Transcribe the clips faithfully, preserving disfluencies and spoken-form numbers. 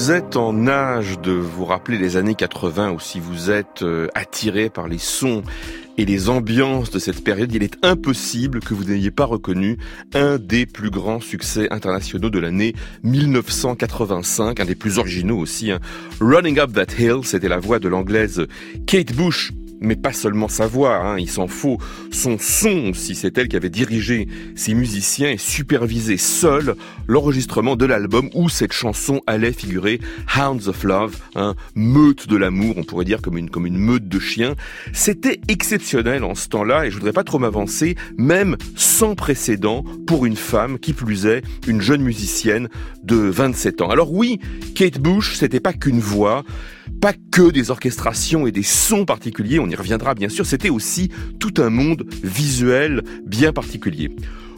vous êtes en âge de vous rappeler les années quatre-vingts ou si vous êtes euh, attiré par les sons et les ambiances de cette période, il est impossible que vous n'ayez pas reconnu un des plus grands succès internationaux de l'année mille neuf cent quatre-vingt-cinq, un des plus originaux aussi. Hein. Running Up That Hill, c'était la voix de l'anglaise Kate Bush. Mais pas seulement sa voix, hein, il s'en faut son son aussi. C'est elle qui avait dirigé ses musiciens et supervisé seule l'enregistrement de l'album où cette chanson allait figurer, Hounds of Love, hein, meute de l'amour, on pourrait dire comme une, comme une meute de chiens. C'était exceptionnel en ce temps-là et je voudrais pas trop m'avancer, même sans précédent pour une femme, qui plus est, une jeune musicienne de vingt-sept ans. Alors oui, Kate Bush, c'était pas qu'une voix, pas que des orchestrations et des sons particuliers, on y reviendra bien sûr, c'était aussi tout un monde visuel bien particulier.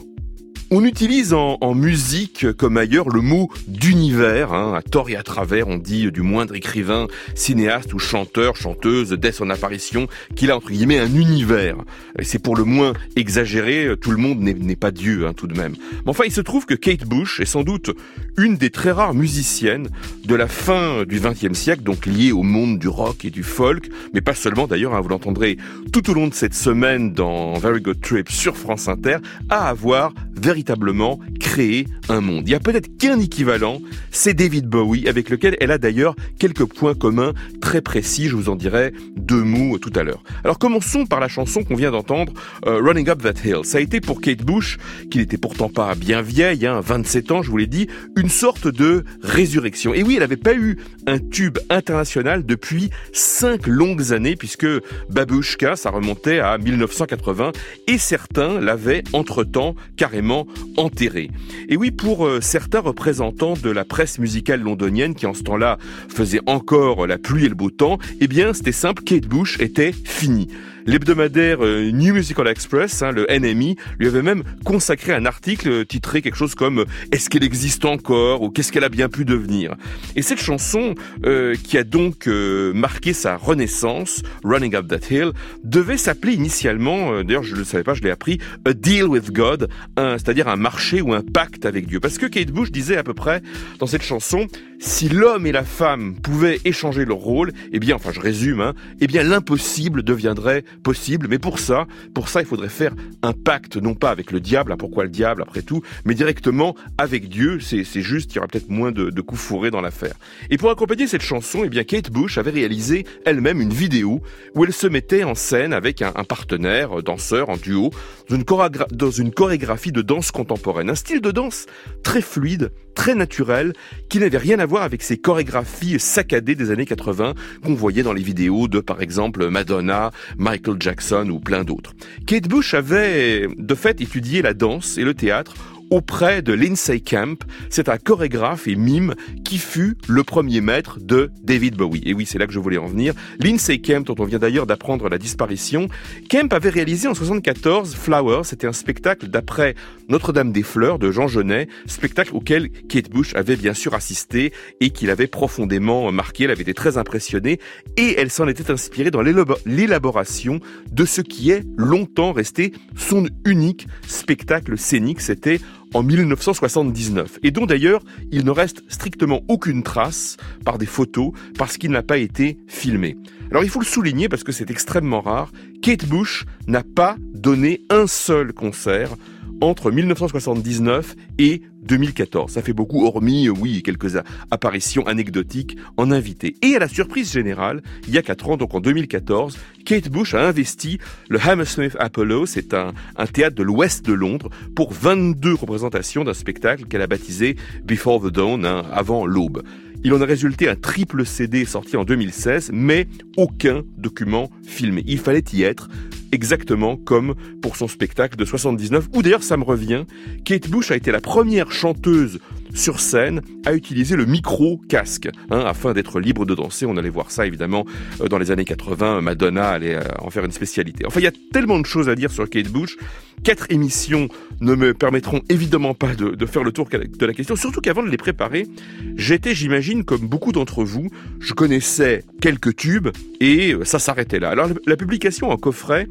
On utilise en, en musique comme ailleurs le mot d'univers, hein, à tort et à travers, on dit du moindre écrivain, cinéaste ou chanteur, chanteuse, dès son apparition, qu'il a entre guillemets un univers. Et c'est pour le moins exagéré, tout le monde n'est, n'est pas Dieu hein, tout de même. Mais enfin, il se trouve que Kate Bush est sans doute une des très rares musiciennes de la fin du vingtième siècle, donc liée au monde du rock et du folk, mais pas seulement d'ailleurs, hein, vous l'entendrez tout au long de cette semaine dans Very Good Trip sur France Inter, à avoir véritablement véritablement créé un monde. Il y a peut-être qu'un équivalent, c'est David Bowie, avec lequel elle a d'ailleurs quelques points communs très précis, je vous en dirai deux mots tout à l'heure. Alors commençons par la chanson qu'on vient d'entendre, euh, Running Up That Hill. Ça a été pour Kate Bush, qui n'était pourtant pas bien vieille, hein, vingt-sept ans, je vous l'ai dit, une sorte de résurrection. Et oui, elle n'avait pas eu un tube international depuis cinq longues années, puisque Babushka, ça remontait à mille neuf cent quatre-vingts, et certains l'avaient entre-temps carrément enterré. Et oui, pour euh, certains représentants de la presse musicale londonienne qui en ce temps-là faisait encore la pluie et le beau temps, eh bien c'était simple, Kate Bush était finie. L'hebdomadaire euh, New Musical Express, hein, le N M E, lui avait même consacré un article titré quelque chose comme « Est-ce qu'elle existe encore ?» ou « Qu'est-ce qu'elle a bien pu devenir ?» Et cette chanson, euh, qui a donc euh, marqué sa renaissance, Running Up That Hill, devait s'appeler initialement, euh, d'ailleurs je ne le savais pas, je l'ai appris, « A Deal with God », un, c'est-à-dire un marché ou un pacte avec Dieu. Parce que Kate Bush disait à peu près dans cette chanson, si l'homme et la femme pouvaient échanger leur rôle, eh bien, enfin je résume, hein, eh bien l'impossible deviendrait possible, mais pour ça, pour ça, il faudrait faire un pacte, non pas avec le diable, hein, pourquoi le diable après tout, mais directement avec Dieu, c'est, c'est juste, il y aura peut-être moins de, de coups fourrés dans l'affaire. Et pour accompagner cette chanson, eh bien, Kate Bush avait réalisé elle-même une vidéo où elle se mettait en scène avec un, un partenaire, danseur, en duo, dans une, chorégra- dans une chorégraphie de danse contemporaine, un style de danse très fluide, très naturel, qui n'avait rien à voir avec ces chorégraphies saccadées des années quatre-vingts qu'on voyait dans les vidéos de, par exemple, Madonna, Michael Jackson ou plein d'autres. Kate Bush avait, de fait, étudié la danse et le théâtre auprès de Lindsay Kemp. C'est un chorégraphe et mime qui fut le premier maître de David Bowie. Et oui, c'est là que je voulais en venir. Lindsay Kemp, dont on vient d'ailleurs d'apprendre la disparition. Kemp avait réalisé en soixante-quatorze Flowers. C'était un spectacle d'après Notre-Dame-des-Fleurs de Jean Genet, spectacle auquel Kate Bush avait bien sûr assisté et qui l'avait profondément marqué. Elle avait été très impressionnée et elle s'en était inspirée dans l'élaboration de ce qui est longtemps resté son unique spectacle scénique. C'était en mille neuf cent soixante-dix-neuf, et dont d'ailleurs il ne reste strictement aucune trace par des photos, parce qu'il n'a pas été filmé. Alors il faut le souligner parce que c'est extrêmement rare, Kate Bush n'a pas donné un seul concert entre mille neuf cent soixante-dix-neuf et deux mille quatorze. Ça fait beaucoup, hormis, oui, quelques apparitions anecdotiques en invité. Et à la surprise générale, il y a quatre ans, donc en deux mille quatorze, Kate Bush a investi le Hammersmith Apollo, c'est un, un théâtre de l'ouest de Londres, pour vingt-deux représentations d'un spectacle qu'elle a baptisé Before the Dawn, hein, avant l'aube. Il en a résulté un triple C D sorti en deux mille seize, mais aucun document filmé. Il fallait y être, exactement comme pour son spectacle de soixante-dix-neuf, où d'ailleurs ça me revient, Kate Bush a été la première chanteuse sur scène à utiliser le micro-casque, hein, afin d'être libre de danser. On allait voir ça évidemment dans les années quatre-vingts, Madonna allait en faire une spécialité. Enfin, il y a tellement de choses à dire sur Kate Bush. Quatre émissions ne me permettront évidemment pas de, de faire le tour de la question, surtout qu'avant de les préparer, j'étais, j'imagine, comme beaucoup d'entre vous, je connaissais quelques tubes et ça s'arrêtait là. Alors la publication en coffret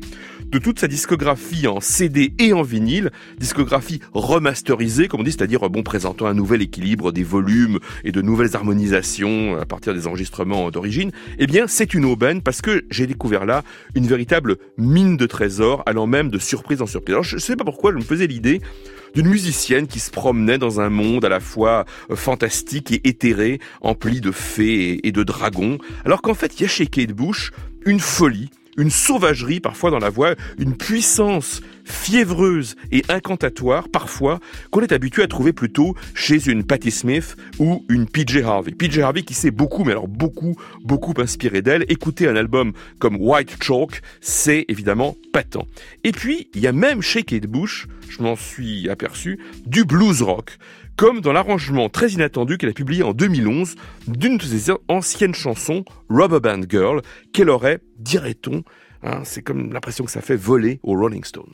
de toute sa discographie en C D et en vinyle, discographie remasterisée, comme on dit, c'est-à-dire bon, présentant un nouvel équilibre des volumes et de nouvelles harmonisations à partir des enregistrements d'origine. Eh bien, c'est une aubaine parce que j'ai découvert là une véritable mine de trésors, allant même de surprise en surprise. Alors, je ne sais pas pourquoi, je me faisais l'idée d'une musicienne qui se promenait dans un monde à la fois fantastique et éthéré, empli de fées et de dragons, alors qu'en fait, il y a chez Kate Bush une folie, une sauvagerie parfois dans la voix, une puissance fiévreuse et incantatoire parfois qu'on est habitué à trouver plutôt chez une Patti Smith ou une P J Harvey. P J Harvey qui s'est beaucoup, mais alors beaucoup, beaucoup inspiré d'elle. Écouter un album comme White Chalk, c'est évidemment patent. Et puis, il y a même chez Kate Bush, je m'en suis aperçu, du blues rock, comme dans l'arrangement très inattendu qu'elle a publié en deux mille onze d'une de ses anciennes chansons, Rubber Band Girl, qu'elle aurait, dirait-on, hein, c'est comme l'impression que ça fait, voler aux Rolling Stones.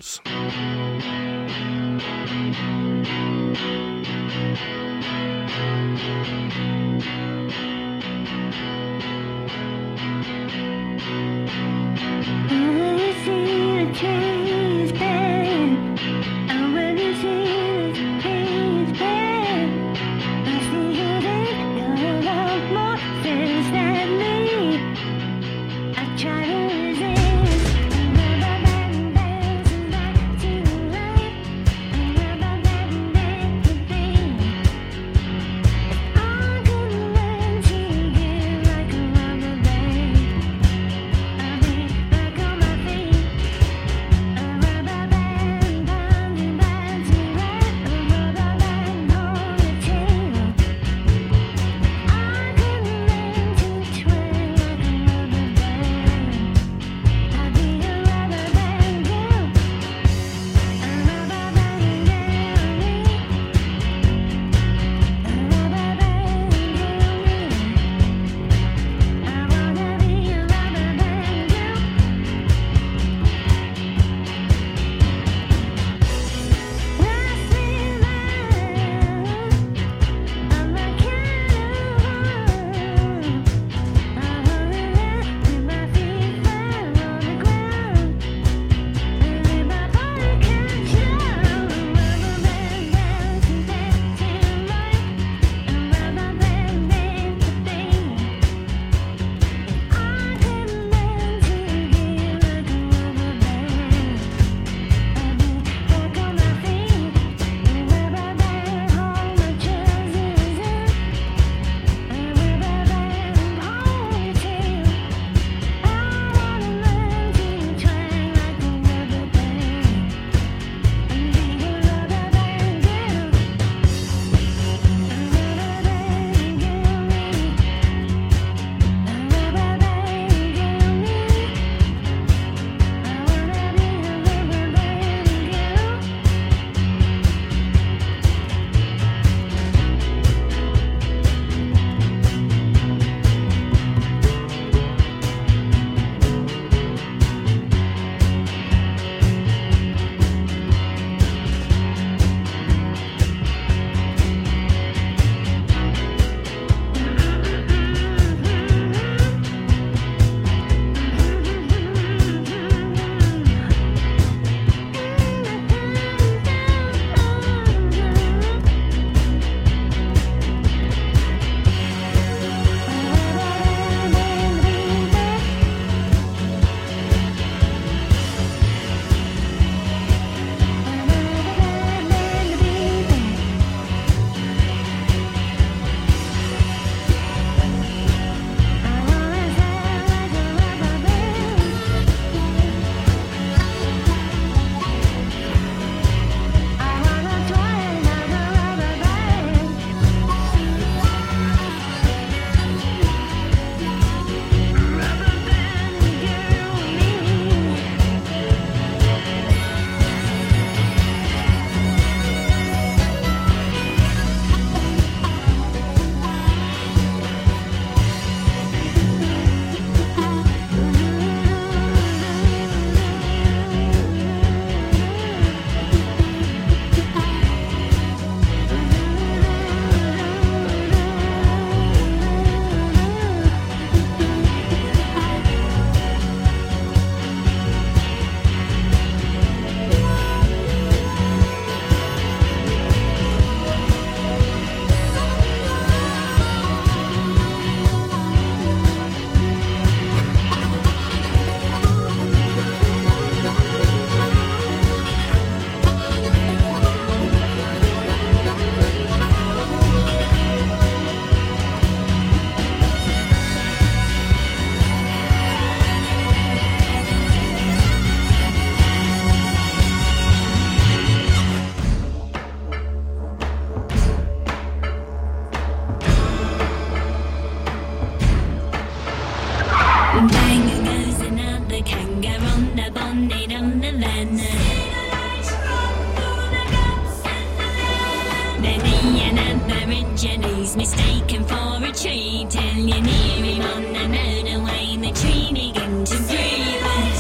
Mistaken for a tree till you're near him on the motorway. The tree begin to breathe.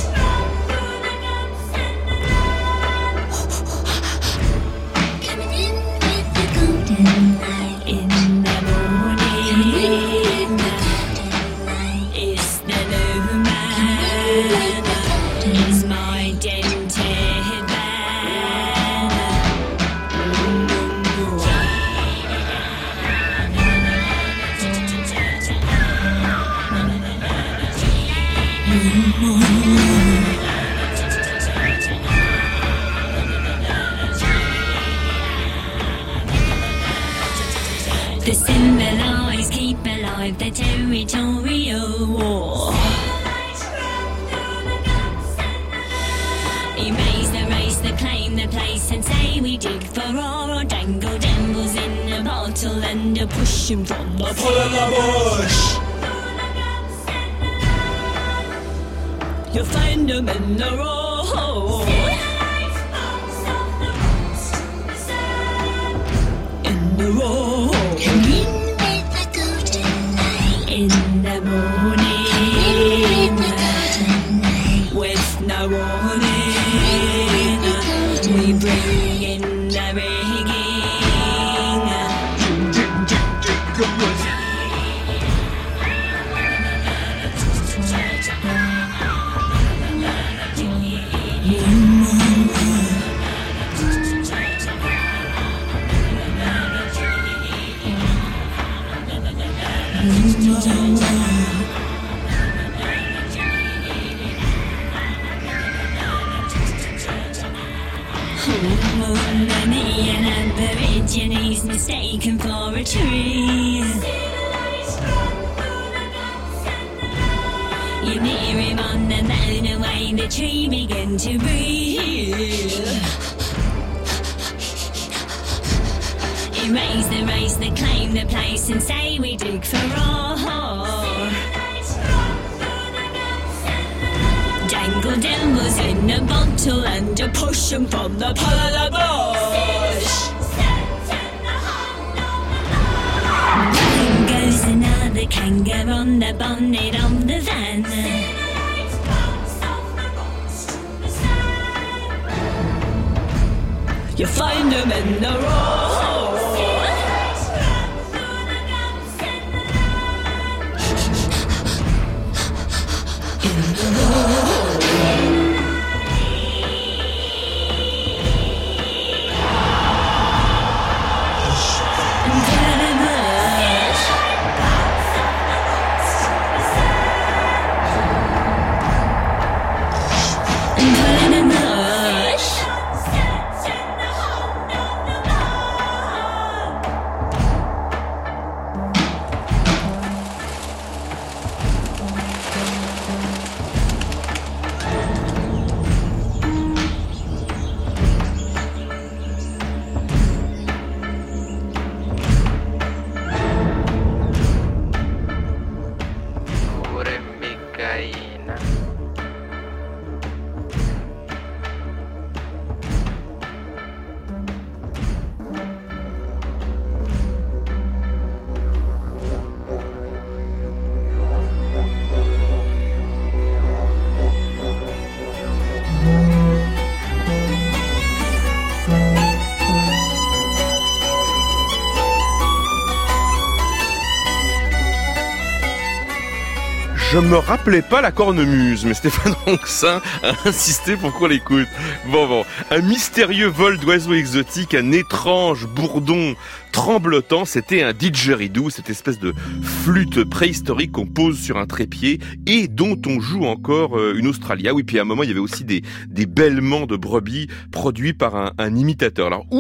Coming in with the golden light in the morning. It's the new man. It's my dented van. The symbolise keep alive the territorial war. Erase the race, the claim the place, and say we dig for ore or dangle devils in a bottle and a push 'em from the pull of the bush. You'll find 'em in the road. In the road. Come in with the golden light. In the morning. Come in with the golden light. With no warning. We bring in the rigging. The neon Aborigines mistaken for a tree. You near him on the motorway, the tree begin to breathe. Erase the race, the claim the place, and say we dig for ore. Dangle devils in a bottle and a push 'em from the pull of the bush. Bang goes another kangaroo on the bonnet of the van. You find 'em in the road. In the road. Je me rappelais pas la cornemuse, mais Stéphane Ronxin a insisté pour qu'on l'écoute. Bon, bon. Un mystérieux vol d'oiseaux exotiques, un étrange bourdon tremblotant, c'était un didgeridoo, cette espèce de flûte préhistorique qu'on pose sur un trépied et dont on joue encore une Australia. Oui, puis à un moment, il y avait aussi des, des bêlements de brebis produits par un, un imitateur. Alors, où, où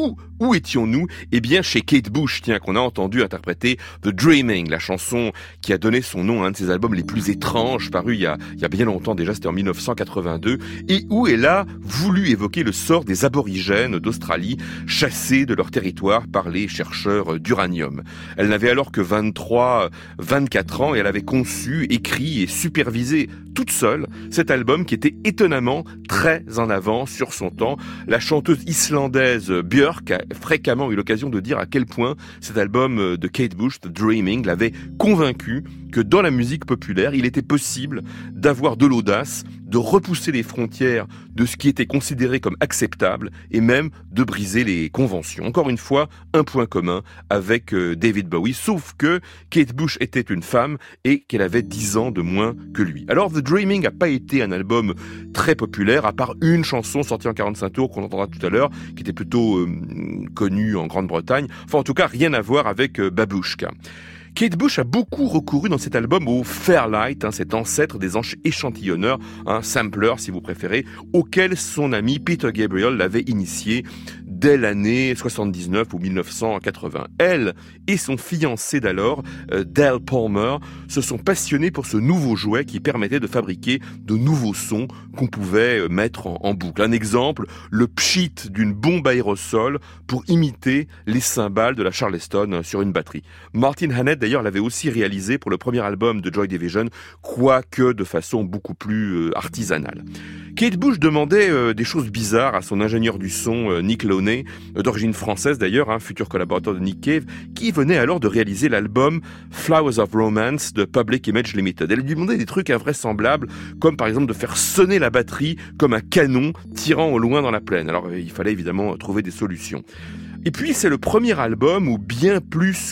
Où étions-nous? Eh bien, chez Kate Bush, tiens, qu'on a entendu interpréter The Dreaming, la chanson qui a donné son nom à un de ses albums les plus étranges, paru il y a, il y a bien longtemps déjà, c'était en dix-neuf cent quatre-vingt-deux, et où elle a voulu évoquer le sort des aborigènes d'Australie, chassés de leur territoire par les chercheurs d'uranium. Elle n'avait alors que vingt-trois, vingt-quatre ans, et elle avait conçu, écrit et supervisé toute seule cet album qui était étonnamment très en avance sur son temps. La chanteuse islandaise Björk a fréquemment eu l'occasion de dire à quel point cet album de Kate Bush, The Dreaming, l'avait convaincu que dans la musique populaire, il était possible d'avoir de l'audace, de repousser les frontières de ce qui était considéré comme acceptable et même de briser les conventions. Encore une fois, un point commun avec David Bowie, sauf que Kate Bush était une femme et qu'elle avait dix ans de moins que lui. Alors The Dreaming n'a pas été un album très populaire, à part une chanson sortie en quarante-cinq tours qu'on entendra tout à l'heure, qui était plutôt euh, connue en Grande-Bretagne. Enfin, en tout cas, rien à voir avec euh, Babushka. Kate Bush a beaucoup recouru dans cet album au Fairlight, hein, cet ancêtre des échantillonneurs, un sampler si vous préférez, auquel son ami Peter Gabriel l'avait initié dès l'année soixante-dix-neuf ou dix-neuf cent quatre-vingts. Elle et son fiancé d'alors, euh, Dale Palmer, se sont passionnés pour ce nouveau jouet qui permettait de fabriquer de nouveaux sons qu'on pouvait euh, mettre en, en boucle. Un exemple, le pchit d'une bombe aérosol pour imiter les cymbales de la Charleston sur une batterie. Martin Hannett d'ailleurs l'avait aussi réalisé pour le premier album de Joy Division, quoique de façon beaucoup plus euh, artisanale. Kate Bush demandait euh, des choses bizarres à son ingénieur du son euh, Nick Launay, euh, d'origine française d'ailleurs, hein, futur collaborateur de Nick Cave, qui venait alors de réaliser l'album Flowers of Romance de Public Image Limited. Elle lui demandait des trucs invraisemblables, comme par exemple de faire sonner la batterie comme un canon tirant au loin dans la plaine. Alors euh, il fallait évidemment trouver des solutions. Et puis c'est le premier album où bien plus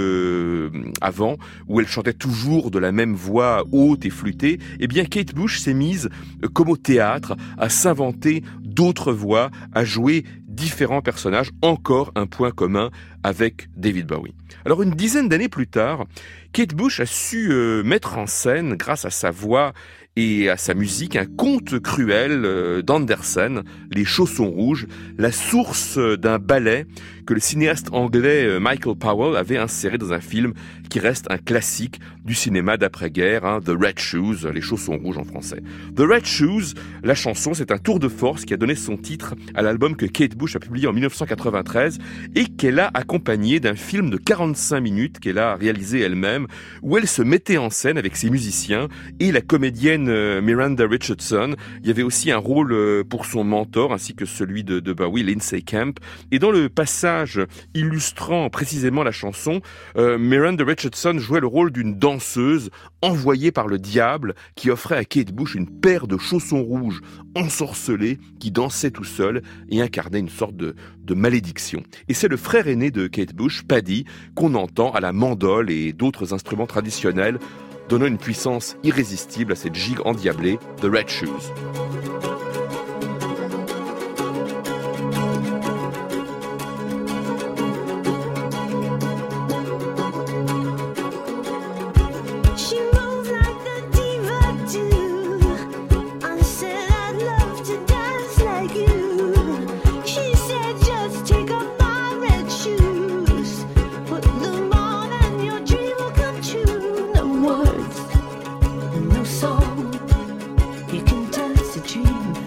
que avant, où elle chantait toujours de la même voix haute et flûtée, eh bien Kate Bush s'est mise, comme au théâtre, à s'inventer d'autres voix, à jouer différents personnages, encore un point commun avec David Bowie. Alors une dizaine d'années plus tard, Kate Bush a su euh, mettre en scène, grâce à sa voix et à sa musique, un conte cruel euh, d'Andersen, Les Chaussons Rouges, la source d'un ballet que le cinéaste anglais euh, Michael Powell avait inséré dans un film qui reste un classique du cinéma d'après-guerre, hein, The Red Shoes, Les Chaussons Rouges en français. The Red Shoes, la chanson, c'est un tour de force qui a donné son titre à l'album que Kate Bush a publié en dix-neuf cent quatre-vingt-treize et qu'elle a accompagné d'un film de quarante-cinq minutes qu'elle a réalisé elle-même, où elle se mettait en scène avec ses musiciens et la comédienne Miranda Richardson. Il y avait aussi un rôle pour son mentor ainsi que celui de, de Bowie, Lindsay Camp. Et dans le passage illustrant précisément la chanson, euh, Miranda Richardson jouait le rôle d'une danseuse envoyée par le diable qui offrait à Kate Bush une paire de chaussons rouges ensorcelés qui dansait tout seul et incarnait une sorte de, de malédiction. Et c'est le frère aîné de Kate Bush, Paddy, qu'on entend à la mandole et d'autres instruments traditionnels, donnant une puissance irrésistible à cette gigue endiablée, The Red Shoes. Dream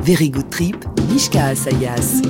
Very Good Trip, Mishka Asayas.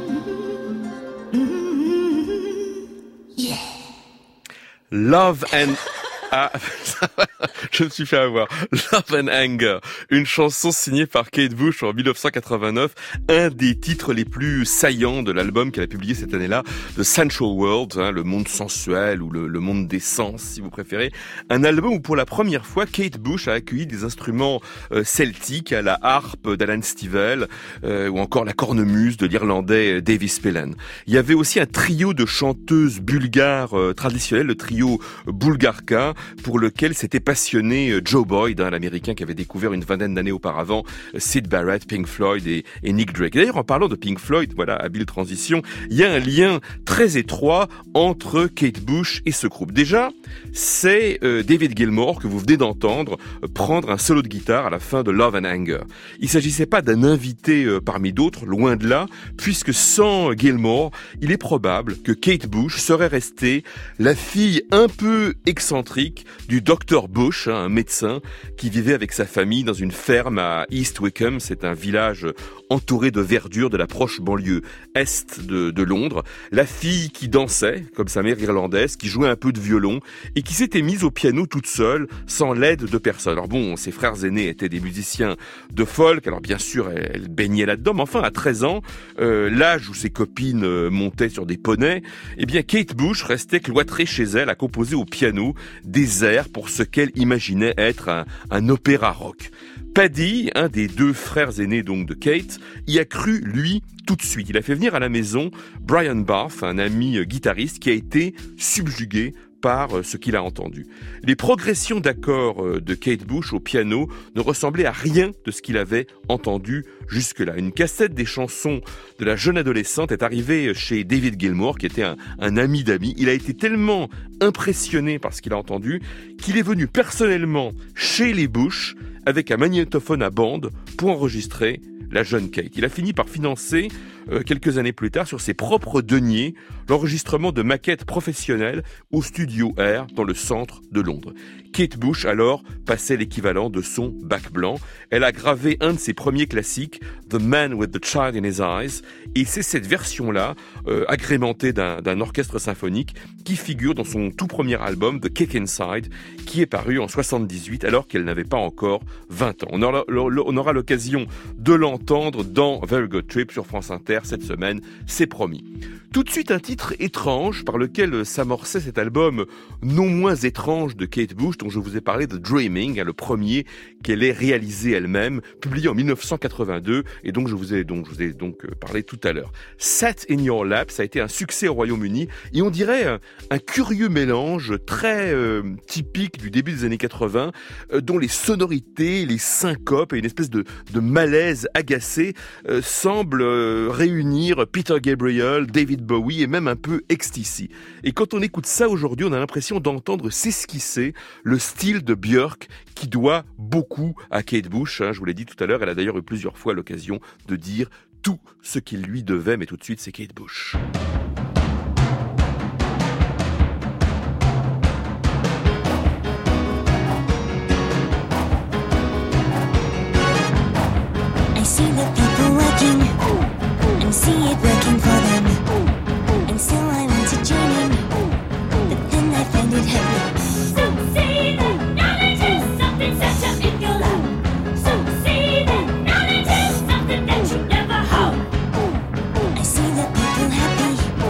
Love and Ah, je me suis fait avoir. Love and Anger, une chanson signée par Kate Bush en dix-neuf cent quatre-vingt-neuf, un des titres les plus saillants de l'album qu'elle a publié cette année-là, The Sensual World, hein, le monde sensuel ou le, le monde des sens, si vous préférez. Un album où pour la première fois, Kate Bush a accueilli des instruments euh, celtiques, à la harpe d'Alan Stivell euh, ou encore la cornemuse de l'Irlandais Davy Spillane. Il y avait aussi un trio de chanteuses bulgares euh, traditionnelles, le trio Bulgarka, pour lequel s'était passionné Joe Boyd, hein, l'américain qui avait découvert une vingtaine d'années auparavant Syd Barrett, Pink Floyd et, et Nick Drake. D'ailleurs, en parlant de Pink Floyd, voilà, habile transition, il y a un lien très étroit entre Kate Bush et ce groupe. Déjà, c'est euh, David Gilmour que vous venez d'entendre euh, prendre un solo de guitare à la fin de Love and Anger. Il s'agissait pas d'un invité euh, parmi d'autres, loin de là, puisque sans Gilmour, il est probable que Kate Bush serait restée la fille un peu excentrique du docteur Bush, hein, un médecin qui vivait avec sa famille dans une ferme à East Wickham. C'est un village entouré de verdure de la proche banlieue est de, de Londres. La fille qui dansait, comme sa mère irlandaise, qui jouait un peu de violon et qui s'était mise au piano toute seule, sans l'aide de personne. Alors bon, ses frères aînés étaient des musiciens de folk, alors bien sûr, elle, elle baignait là-dedans, mais enfin, à treize ans, euh, l'âge où ses copines euh, montaient sur des poneys, eh bien, Kate Bush restait cloîtrée chez elle à composer au piano des airs pour ce qu'elle imaginait être un, un opéra rock. Paddy, un des deux frères aînés donc de Kate, y a cru, lui, tout de suite. Il a fait venir à la maison Brian Barth, un ami guitariste qui a été subjugué par ce qu'il a entendu. Les progressions d'accords de Kate Bush au piano ne ressemblaient à rien de ce qu'il avait entendu jusque-là. Une cassette des chansons de la jeune adolescente est arrivée chez David Gilmour, qui était un, un ami d'amis. Il a été tellement impressionné par ce qu'il a entendu qu'il est venu personnellement chez les Bush avec un magnétophone à bande pour enregistrer la jeune Kate. Il a fini par financer, euh, quelques années plus tard, sur ses propres deniers, l'enregistrement de maquettes professionnelles au Studio Air dans le centre de Londres. Kate Bush, alors, passait l'équivalent de son bac blanc. Elle a gravé un de ses premiers classiques, The Man with the Child in His Eyes, et c'est cette version-là, euh, agrémentée d'un, d'un orchestre symphonique, qui figure dans son tout premier album, The Kick Inside, qui est paru en soixante-dix-huit, alors qu'elle n'avait pas encore vingt ans. On aura, on aura l'occasion de l'entendre dans Very Good Trip sur France Inter cette semaine, c'est promis. Tout de suite, un titre étrange par lequel s'amorçait cet album non moins étrange de Kate Bush, dont je vous ai parlé de Dreaming, hein, le premier qu'elle ait réalisé elle-même, publié en dix-neuf cent quatre-vingt-deux, et donc je vous ai donc, je vous ai donc parlé tout à l'heure. Set in Your Lap, ça a été un succès au Royaume-Uni, et on dirait un, un curieux mélange très euh, typique du début des années quatre-vingts, euh, dont les sonorités, les syncopes et une espèce de, de malaise agacé euh, semblent euh, réunir Peter Gabriel, David Bowie et même un peu X T C. Et quand on écoute ça aujourd'hui, on a l'impression d'entendre s'esquisser le style de Björk qui doit beaucoup à Kate Bush. Hein, je vous l'ai dit tout à l'heure, elle a d'ailleurs eu plusieurs fois l'occasion de dire tout ce qu'il lui devait, mais tout de suite c'est Kate Bush. I see the people working and see it working for them, and so I want to join in, but then I find it heavy. So see that knowledge is something set up in your lap. So see that knowledge is something that you never have. I see the people happy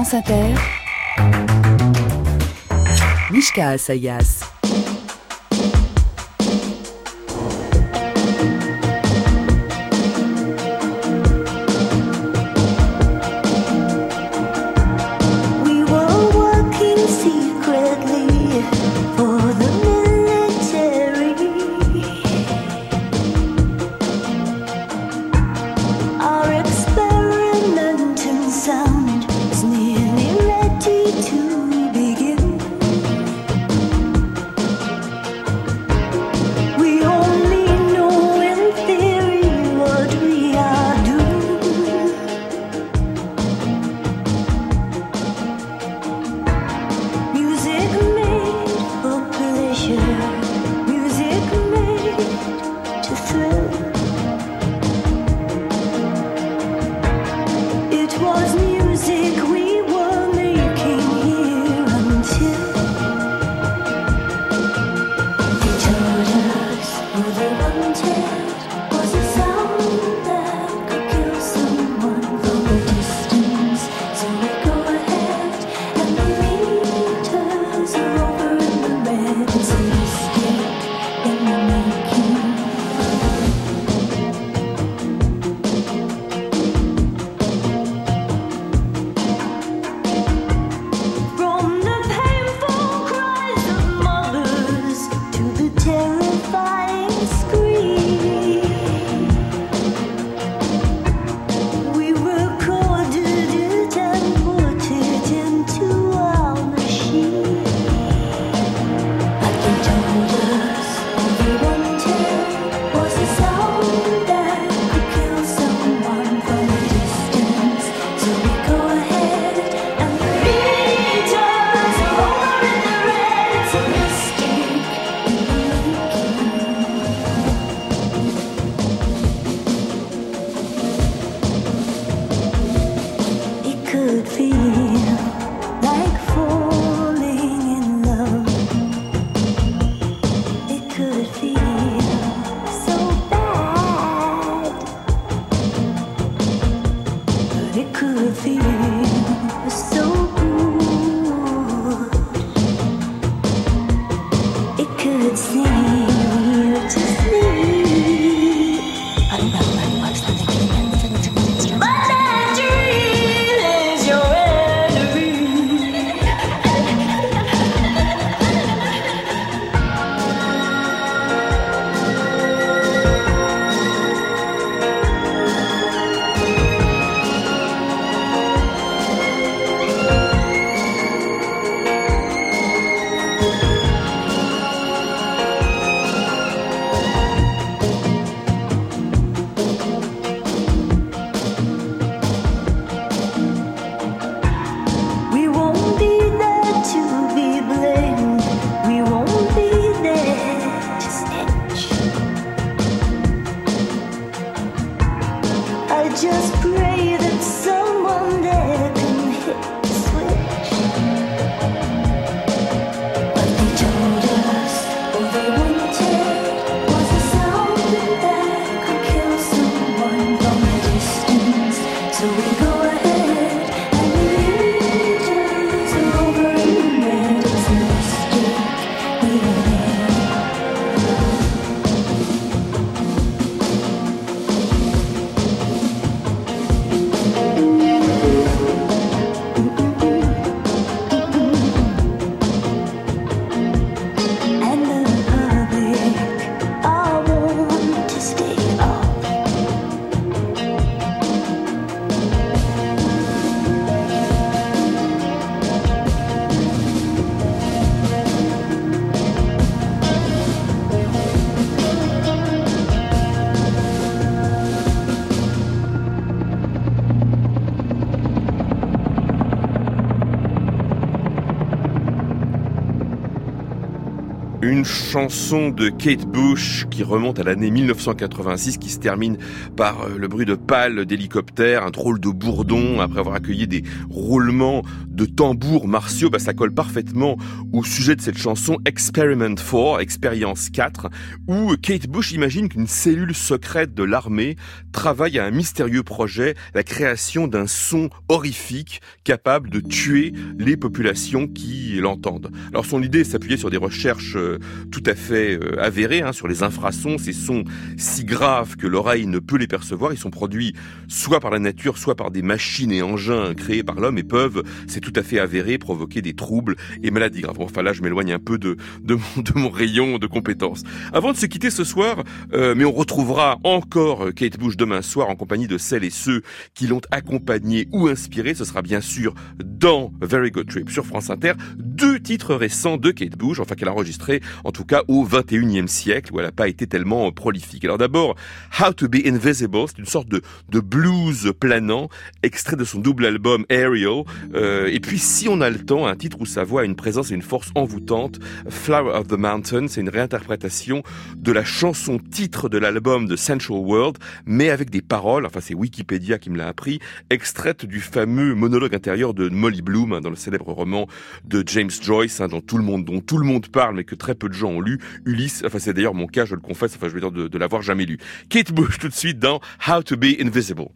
France Inter, Mishka Asayas. chanson de Kate Bush qui remonte à l'année mille neuf cent quatre-vingt-six, qui se termine par le bruit de pales d'hélicoptères, un drôle de bourdon après avoir accueilli des roulements de tambours martiaux. Bah, ça colle parfaitement au sujet de cette chanson Experiment quatre, Expérience quatre, où Kate Bush imagine qu'une cellule secrète de l'armée travaille à un mystérieux projet, la création d'un son horrifique capable de tuer les populations qui l'entendent. Alors son idée s'appuyait sur des recherches euh, tout à fait euh, avérées, hein, sur les infrasons, ces sons si graves que l'oreille ne peut les percevoir. Ils sont produits soit par la nature, soit par des machines et engins créés par l'homme, et peuvent, c'est tout à fait avéré, provoquer des troubles et maladies graves. Enfin là, je m'éloigne un peu de, de, mon, de mon rayon de compétences. Avant de se quitter ce soir, euh, mais on retrouvera encore Kate Bush demain soir en compagnie de celles et ceux qui l'ont accompagnée ou inspirée. Ce sera bien sûr dans A Very Good Trip sur France Inter, deux titres récents de Kate Bush, enfin qu'elle a enregistrés en tout cas au vingt et unième siècle, où elle n'a pas été tellement prolifique. Alors d'abord, How to Be Invisible, c'est une sorte de, de blues planant, extrait de son double album Aerial, euh, et puis si on a le temps, un titre où sa voix a une présence et une force envoûtante, Flower of the Mountain, c'est une réinterprétation de la chanson titre de l'album de Central World, mais avec des paroles, enfin c'est Wikipédia qui me l'a appris, extraites du fameux monologue intérieur de Molly Bloom, hein, dans le célèbre roman de James Joyce, hein, dont tout le monde, dont tout le monde parle, mais que très peu de gens ont lu, Ulysse. Enfin, c'est d'ailleurs mon cas, je le confesse. Enfin, je veux dire de, de l'avoir jamais lu. Kate Bush, tout de suite dans How to Be Invisible.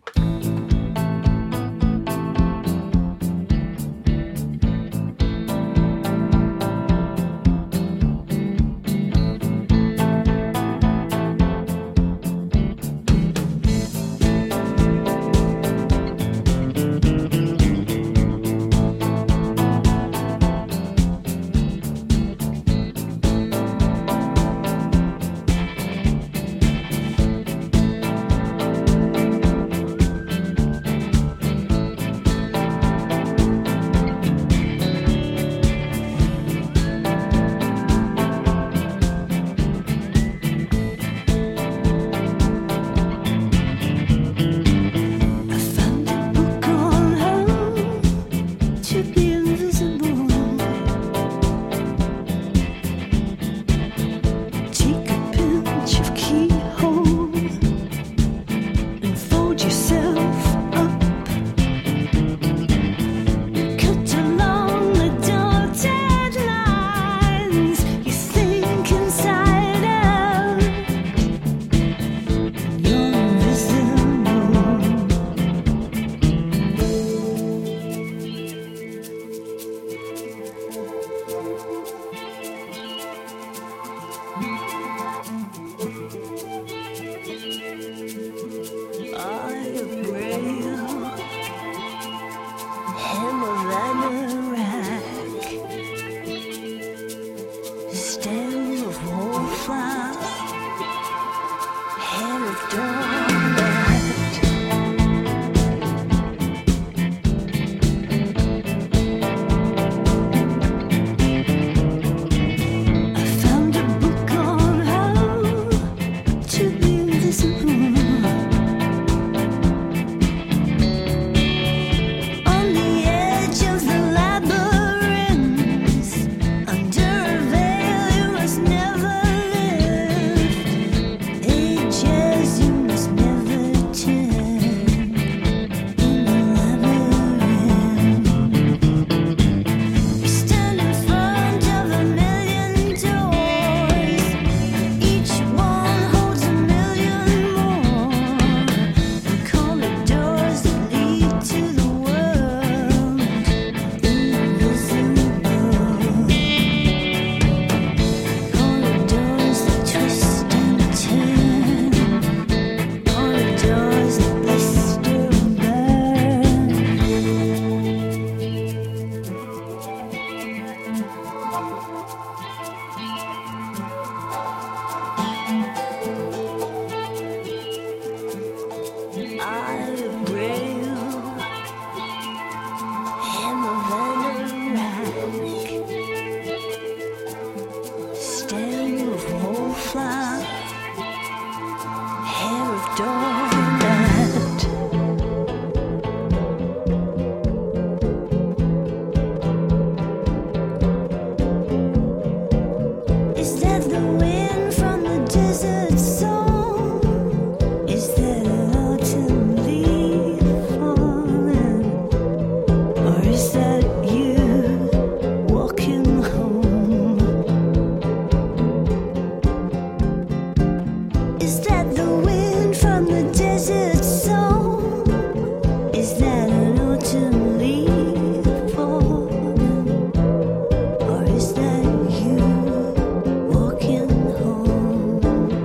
Is that the wind from the desert song? Is that an autumn leaf falling? Or is that you walking home?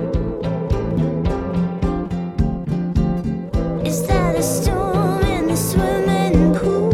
Is that a storm in the swimming pool?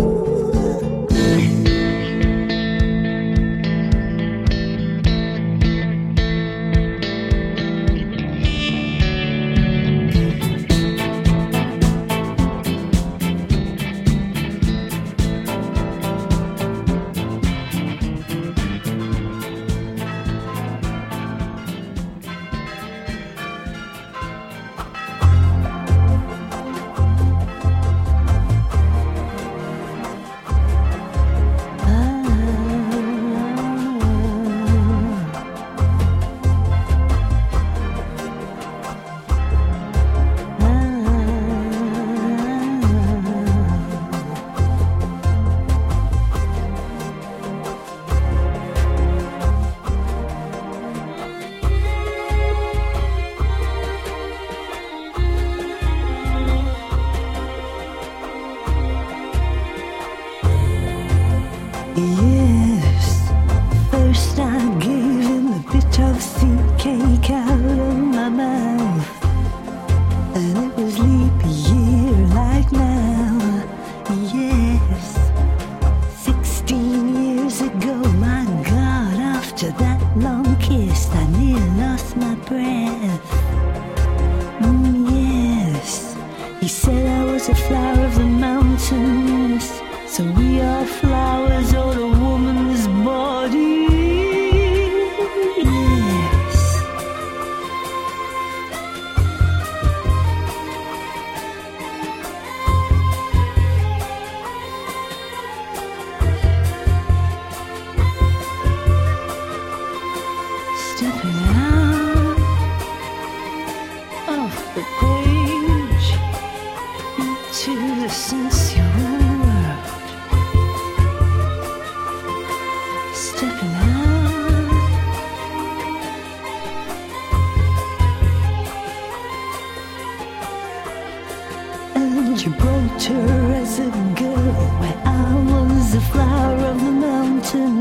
Yes, first I gave him a bit of seed cake out of my mouth, and it was leap year like now. Yes, sixteen years ago, my God, after that long kiss, I near lost my breath. Mm, yes, he said I was a flower of the mountains. So we are flowers on a woman's body. Yes. Stepping out off the page into the sensual world. Stepping out, and Gibraltar as a girl, where I was the flower of the mountain.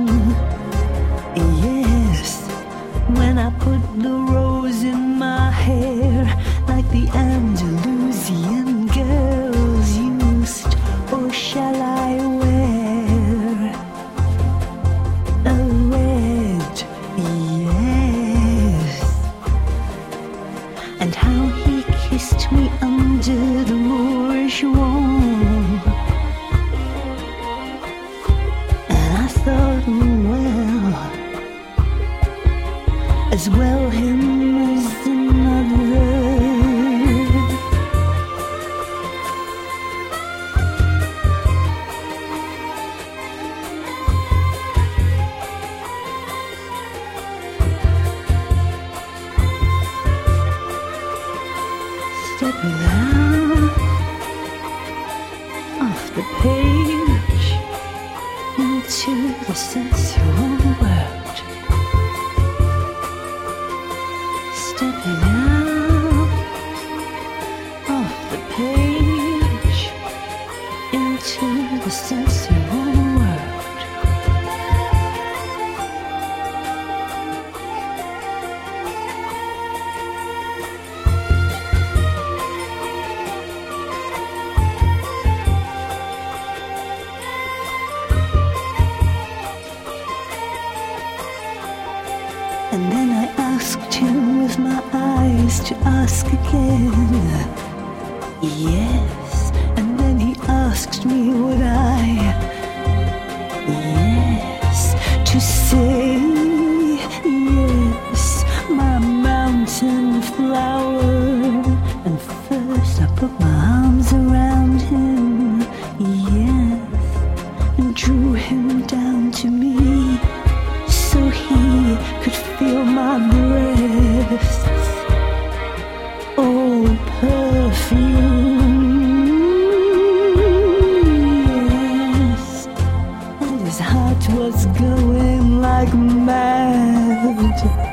Yes, when I put the rose in my hair, like the Andalusian girls used, or shall I wear a red? Yes. And how he kissed me under the Moorish wall, and I thought, well, as well him as another. Stepping out off the page into the sensual world. Stepping out off the page into the sensual world. And then I asked him with my eyes to ask again. Yes, and then he asked me would I, yes, to say yes, my mountain flower. And first I put my arms around him, yes, and drew him down to me, so he could feel my breasts. Oh, perfume, yes. And his heart was going like mad.